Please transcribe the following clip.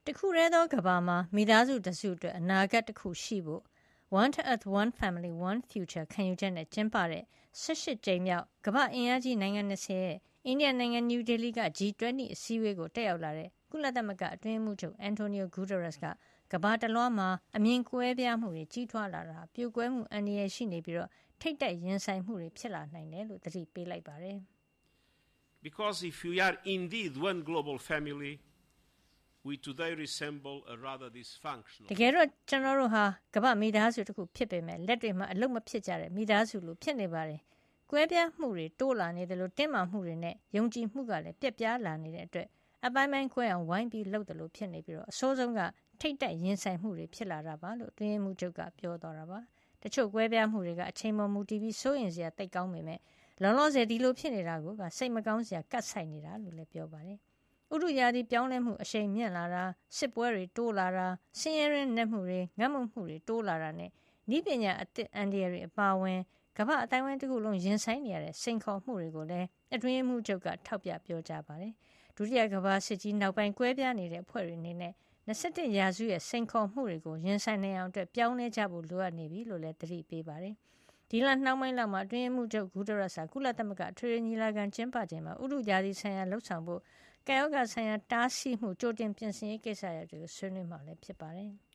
တခုတည်းသောကမ္ဘာမှာမိသားစုတစုအတွက်အနာဂတ်တစ်ခုရှိဖို့ One Earth, One Family, One Future ခံယူချက်နဲ့ကျင်းပတဲ့18ကြိမ်မြောက်ကမ္ဘာအင်အားကြီးနိုင်ငံ20ရဲ့အိန္ဒိယနိုင်ငံနယူးဒေလီက G20 အစည်းအဝေးကိုတက်ရောက်လာတဲ့ကုလသမဂ္ဂအတွင်းရေးမှူးချုပ် Antonio Guterres ကကမ္ဘာတလွှားမှာအမြင်ကွဲပြားမှုတွေကြီးထွားလာတာပြိုကွဲမှုအန္တရာယ်ရှိနေပြီးထိပ်တိုက်ရင်ဆိုင်မှုတွေဖြစ်လာနိုင်တယ်လို့သတိပေးလိုက်ပါတယ်။ Because if we are indeed one global family, we today resemble a rather dysfunctional. တကယ်တော့ကျွန်တော်တို့ဟာကမ္ဘာမိသားစုတစ်ခုဖြစ်ပေမဲ့လက်တွေမှာအလုံးမဖြစ်ကြတဲ့မိသားစုလိုဖြစ်နေပါတယ်။ကွဲပြားမှုတွေတိုးလာနေတယ်လို့တင်းမာမှုတွေနဲ့ယုံကြည်မှုကလည်းပြက်ပြားလာနေတဲ့အတွက်အပိုင်းပိုင်းကွဲအောင်ဝိုင်းပြီးလှုပ်တယ်လို့ဖြစ်နေပြီးအစိုးဆုံးကထိတ်တက်ရင်ဆိုင်မှုတွေဖြစ်လာတာပါလို့တွင်မှုချုပ်ကပြောသွားတာပါ။တချို့ကွဲပြားမှုတွေကအချိန်ပေါ်မူတည်ပြီးစိုးရင်စရာတိတ်ကောင်းပေမဲ့လောလောဆယ်ဒီလိုဖြစ်နေတာကစိတ်မကောင်းစရာကတ်ဆိုင်နေတာလို့လည်းပြောပါတယ်။ဥတုရာသီပြောင်းလဲမှုအရှိန်မြင့်လာတာစစ်ပွဲတွေတိုးလာတာဆင်းရဲရင်းနှက်မှုတွေငတ်မွတ်မှုတွေတိုးလာတာနဲ့ဤပညာအသစ်အန္တရာယ်တွေအပါအဝင်ကမ္ဘာအတိုင်းအဝိုင်းတစ်ခုလုံးရင်ဆိုင်နေရတဲ့စိန်ခေါ်မှုတွေကိုလည်းအတွင်းမှုချုပ်ကထောက်ပြပြောကြားပါတယ်။ဒုတိယကမ္ဘာစစ်ကြီးနောက်ပိုင်းကွဲပြားနေတဲ့အဖွဲ့တွေအနေနဲ့21ရာစုရဲ့စိန်ခေါ်မှုတွေကိုရင်ဆိုင်နိုင်အောင်အတွက်ပြောင်းလဲကြဖို့လိုအပ်နေပြီလို့လည်းသတိပေးပါတယ်။ဒီလနှောင်းပိုင်းလောက်မှာအတွင်းမှုချုပ်ဂူဒရက်စာကုလသမဂ္ဂထွေထွေညီလာခံကျင်းပချိန်မှာဥတုရာသီဆိုင်ရာလှုပ်ဆောင်ဖို့ကာယောဂဆိုင်ရာတားဆီးမှုကြိုတင်ပြင်ဆင်ရေးကိစ္စရပ်တွေကိုဆွေးနွေးမှာလည်းဖြစ်ပါတယ်။